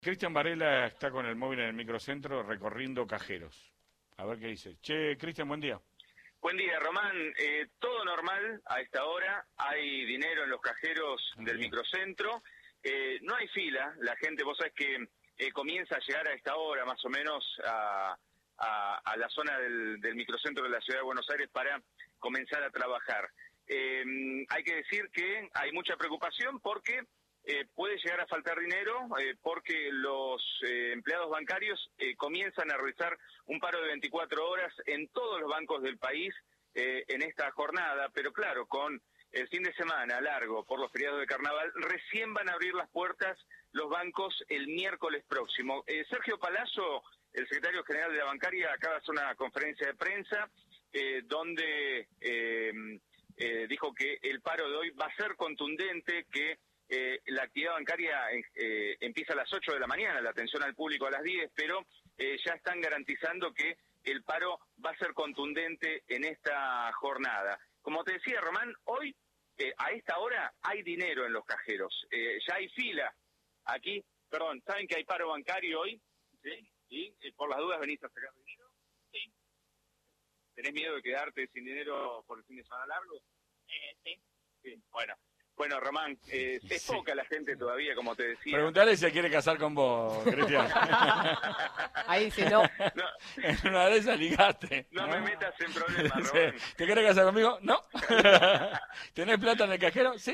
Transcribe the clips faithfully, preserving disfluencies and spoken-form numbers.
Cristian Varela está con el móvil en el microcentro recorriendo cajeros. A ver qué dice. Che, Cristian, buen día. Buen día, Román. Eh, todo normal a esta hora. Hay dinero en los cajeros Ah, del bien. microcentro. Eh, no hay fila. La gente, vos sabés que eh, comienza a llegar a esta hora más o menos a, a, a la zona del, del microcentro de la ciudad de Buenos Aires para comenzar a trabajar. Eh, hay que decir que hay mucha preocupación porque eh, puede llegar a faltar dinero eh, porque los eh, empleados bancarios eh, comienzan a realizar un paro de veinticuatro horas en todos los bancos del país eh, en esta jornada, pero claro, con el fin de semana largo por los feriados de carnaval, recién van a abrir las puertas los bancos el miércoles próximo. Eh, Sergio Palazzo, el secretario general de la bancaria, acaba de hacer una conferencia de prensa eh, donde eh, eh, dijo que el paro de hoy va a ser contundente, que Eh, la actividad bancaria eh, empieza a las ocho de la mañana, la atención al público a las diez, pero eh, ya están garantizando que el paro va a ser contundente en esta jornada. Como te decía, Román, hoy eh, a esta hora hay dinero en los cajeros, eh, ya hay fila. Aquí, perdón, ¿saben que hay paro bancario hoy? ¿Sí? ¿Sí? Eh, ¿Por las dudas venís a sacar dinero? Sí. ¿Tenés miedo de quedarte sin dinero por el fin de semana largo? Eh, sí. Sí, bueno. Bueno, Román, eh, es Sí. poca la gente todavía, como te decía. Preguntale si se quiere casar con vos, Cristian. Ahí dice no. No, En una de esas ligaste. no ¿no? me metas en problemas, Sí. Román. ¿Te querés casar conmigo? No. ¿Tenés plata en el cajero? Sí.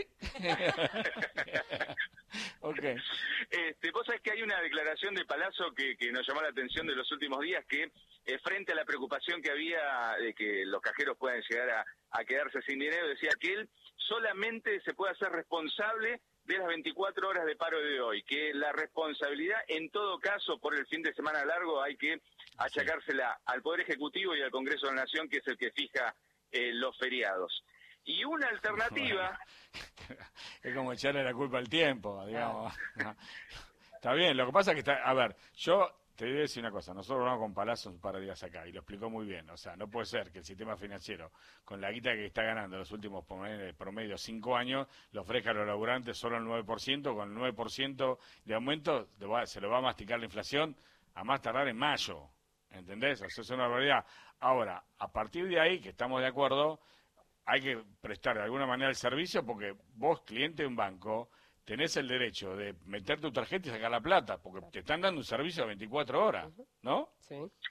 Ok. Este, vos sabés que hay una declaración de Palazzo que, que nos llamó la atención de los últimos días, que eh, frente a la preocupación que había de que los cajeros puedan llegar a, a quedarse sin dinero, decía que él solamente se puede hacer responsable de las veinticuatro horas de paro de hoy, que la responsabilidad en todo caso por el fin de semana largo hay que achacársela al Poder Ejecutivo y al Congreso de la Nación, que es el que fija eh, los feriados. Y una alternativa... Bueno, es como echarle la culpa al tiempo, digamos. No. Está bien, lo que pasa es que está, a ver, yo te voy a decir una cosa, nosotros hablamos con Palazzo un par de días acá y lo explicó muy bien, o sea, no puede ser que el sistema financiero, con la guita que está ganando en los últimos promedio, promedio cinco años, le ofrezca a los laburantes solo el nueve por ciento, con el nueve por ciento de aumento le va, se lo va a masticar la inflación a más tardar en mayo, ¿entendés? O sea, es una realidad. Ahora, a partir de ahí, que estamos de acuerdo, hay que prestar de alguna manera el servicio porque vos, cliente de un banco, tenés el derecho de meter tu tarjeta y sacar la plata, porque te están dando un servicio de veinticuatro horas, ¿no? Sí.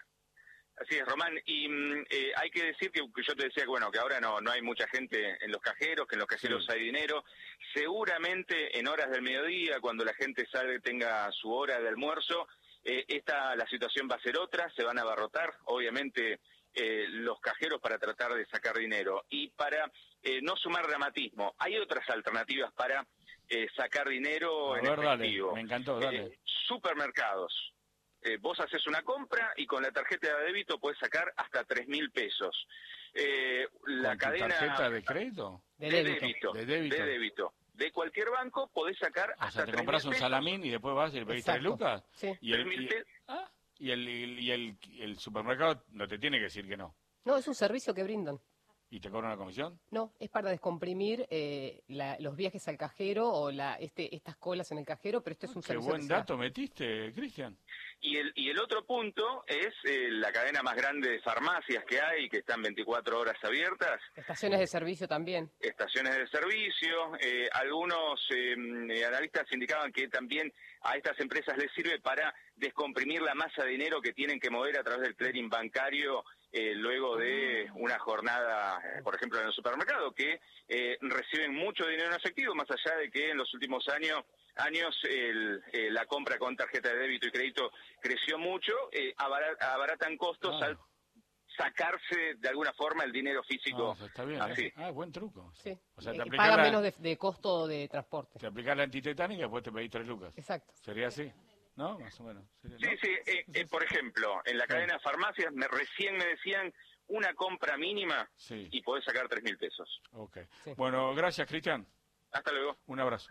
Así es, Román, y mm, eh, hay que decir que, que yo te decía que bueno, que ahora no no hay mucha gente en los cajeros, que en los cajeros Sí. hay dinero. Seguramente en horas del mediodía, cuando la gente salga, tenga su hora de almuerzo, eh, esta la situación va a ser otra, se van a abarrotar, obviamente, eh, los cajeros para tratar de sacar dinero. Y para eh, no sumar dramatismo, hay otras alternativas para eh, sacar dinero A en ver, dale, efectivo. me encantó, dale. Eh, supermercados. Eh, vos haces una compra y con la tarjeta de débito podés sacar hasta tres mil pesos. Eh, la ¿Con tu cadena tarjeta de crédito? De de débito. débito, De débito. de débito, de cualquier banco podés sacar O hasta sea, te tres compras mil un pesos. salamín y después vas y le pedís tres Exacto. lucas. Sí. Y el, tres mil y, pesos. ah, y, el, y, y el, y el supermercado no te tiene que decir que no. No, es un servicio que brindan. ¿Y te cobran una comisión? No, es para descomprimir eh, la- los viajes al cajero o la, este, estas colas en el cajero, pero esto es un Qué servicio buen que se da. dato metiste, Cristian. Y el, y el otro punto es eh, la cadena más grande de farmacias que hay, que están veinticuatro horas abiertas, Estaciones de servicio también. estaciones de servicio. Eh, algunos eh, analistas indicaban que también a estas empresas les sirve para descomprimir la masa de dinero que tienen que mover a través del clearing bancario eh, luego de una jornada, eh, por ejemplo, en el supermercado, que eh, reciben mucho dinero en efectivo, más allá de que en los últimos años años el, eh, la compra con tarjeta de débito y crédito creció mucho, eh, abarat, abaratan costos Ah. al sacarse de alguna forma el dinero físico. No, eso está bien. así. ¿eh? Ah, buen truco. Sí. O sea, te Eh, aplicás paga la, menos de, de costo de transporte. te aplicás la antitetánica y después te pedís tres lucas. Exacto. ¿Sería así? ¿No? Más o menos. ¿Sería, Sí, no? sí, eh, eh, por ejemplo, en la cadena de farmacias me, recién me decían una compra mínima Sí, y podés sacar tres mil pesos. ok. Sí. Bueno, gracias, Cristian. Hasta luego. Un abrazo.